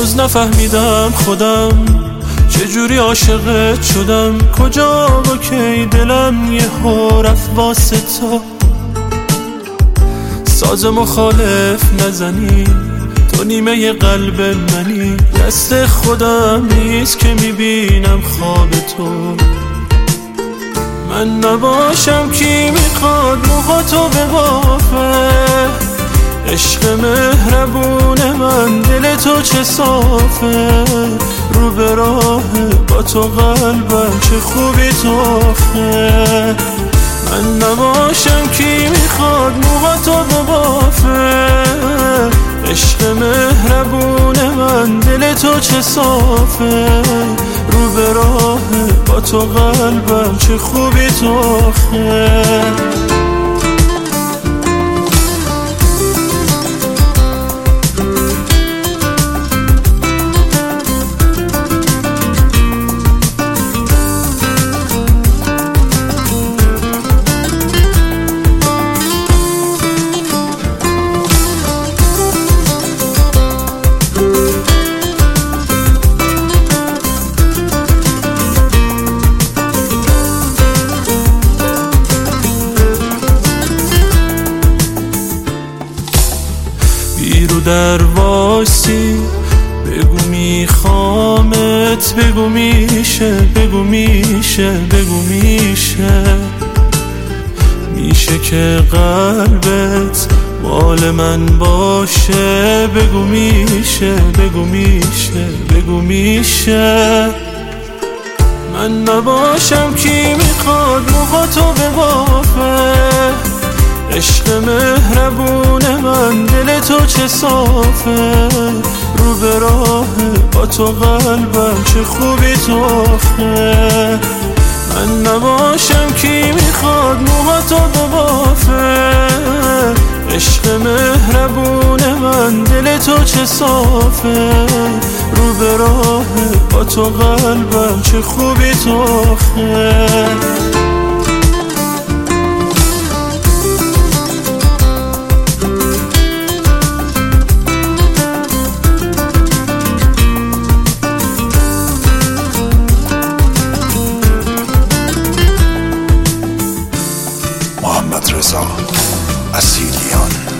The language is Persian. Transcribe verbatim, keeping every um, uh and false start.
هنوز نفهمیدم خودم چجوری عاشقت شدم، کجا با کی دلم یه ها رفت واسه تو. ساز مخالف نزنی، تو نیمه قلب منی، دست خودم نیست که میبینم خواب تو. من نباشم کی میخواد موهاتو ببافه، عشق مهربون من دل تو چه صافه، رو به راه با تو قلبم چه خوبی تو آخه. من نباشم کی میخواد موهاتو ببافه، عشق مهربون من دل تو چه صافه، رو به راه با تو قلبم چه خوبی تو آخه. بیرو در وایسی بگو میخوامت، بگو میشه، بگو میشه، بگو میشه. میشه که قلبت مال من باشه، بگو میشه، بگو میشه، بگو میشه. من نباشم کی میخواد موهاتو ببافه، عشق مهربون من دل تو چه صافه، رو به راه با تو قلبم چه خوبی تو آخه. من نباشم کی میخواد موهاتو ببافه، عشق مهربون من دل تو چه صافه، رو به راه با تو قلبم چه خوبی تو آخه. محمد رضا اصیلیان.